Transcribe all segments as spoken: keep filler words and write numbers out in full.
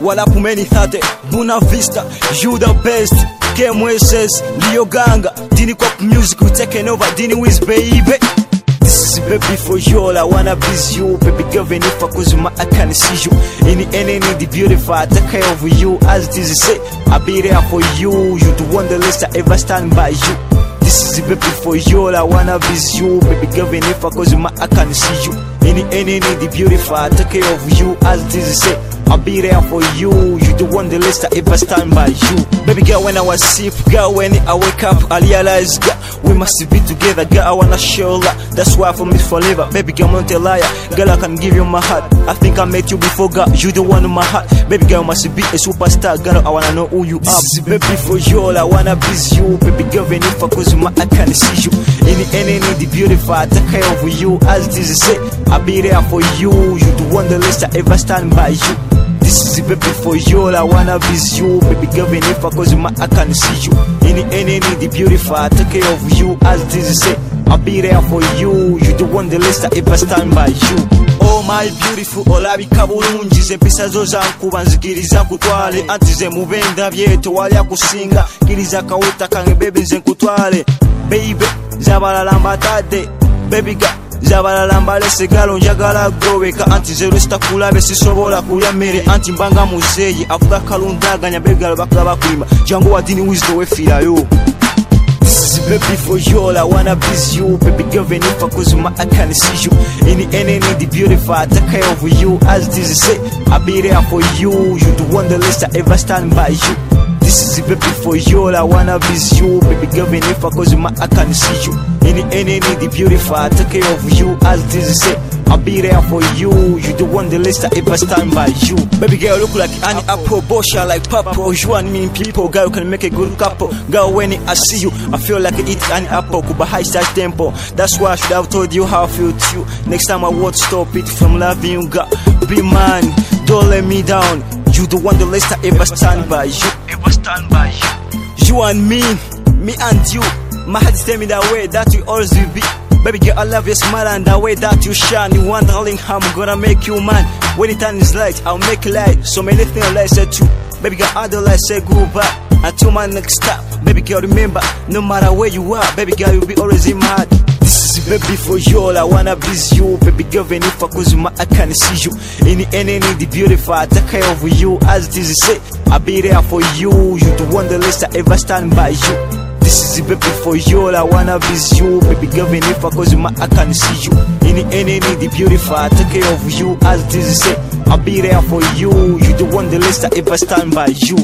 Walapu many thate, Buna Vista, you the best. K M S S, Leo Ganga, Dini Pop Music, we taking over, Dini Wiz, baby. This is baby for you, all I wanna please you. Baby girl, when if I cause my I can see you. Any any the beautiful, I take care of you. As it is say, I'll be there for you. You the one the least I ever stand by you. This is baby for you, all I wanna please you. Baby girl, when if I cause my I can see you. Any any the beautiful, I take care of you. As it is say, I'll be there for you. You the one the least I ever stand by you. Baby girl, when I was sick, girl, when I wake up, I realize, girl, we must be together. Girl, I wanna show love. That's why for me forever. Baby girl, I'm not a liar. Girl, I can give you my heart. I think I met you before, girl. You the one in my heart. Baby girl, must be a superstar. Girl, I wanna know who you are. This is baby for you, all I wanna please you. Baby girl, when if I cause my I can see you. Any any the beautiful, I take care of you. As it is say, I'll be there for you. You the one the least I ever stand by you. This is baby for you, all I wanna please you. Baby girl, when if I cause my I can see you. Any any the beautiful, I take care of you. As this is say, I'll be there for you. You the one the least I ever stand by you. Oh my beautiful, olabika bulungi ze mpisa zo zankuba nzikiriza kutwale. Anti ze mubenda byeto wali akusinga kiriza kaweta kange baby nze nkutwale. Baby zabalala mbatade, baby girl zabalala mbalese galo njagala groweka. Anti zero sitakulabe sisobola kulya mmere. Anti mbanga muzeyi avuga kalundaganya baby girl bakula bakulima jangu wa Dini Wiz we firayo. This is baby for you, all I wanna please you. Baby girl, when if I cause my I can see you. Any any the beautiful, I take care of you. As this is say, I'll be there for you. You the one the least I ever stand by you. This is baby for you, all I wanna please you. Baby girl, when if I cause my I can see you. Any any the beautiful, I take care of you. As this is say, I'll be there for you. You the one the least I ever stand by you. Baby girl, look like an apple, Bosha like purple. You and me people, girl can make a good couple. Girl, when I see you, I feel like I eat an apple. Kuba high style tempo. That's why I should have told you how I feel to you. Next time I won't stop it from loving you, girl. Be man, don't let me down. You the one the least I ever stand by you. Ever stand by you. You and me, me and you. My heart is telling me that way that you always will be. Baby girl, I love your smile and the way that you shine. You wondering how I'm gonna make you mine. When the time is light, I'll make it light. So many things I said to baby girl, I don't like say goodbye until my next stop. Baby girl, remember, no matter where you are, baby girl, you'll be always in my heart. This is baby for you, all I wanna please you. Baby girl, when if I cause my I can see you. Any any the beautiful, I take care of you. As it is say, I'll be there for you. You the one the least I ever stand by you. This is baby for you, all I wanna please you. Baby girl, when if I cause my I can see you. Any any the beautiful, I take care of you. As this is say, I'll be there for you. You the one the least I ever stand by you.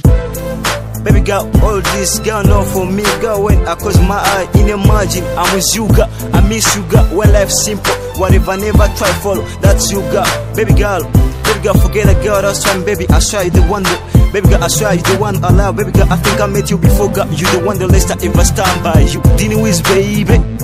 Baby girl, all this girl know for me, girl. When I close my eye, in imagine I'm with you, girl. I miss you, girl. When life's simple, whatever never try follow. That's you, girl. Baby girl, baby girl, forget a girl. That's fine, baby. I swear you the one that. Baby girl, I swear you the one I love. Baby girl, I think I met you before, girl. You the one the least I ever stand by you. Dini Wiz, baby.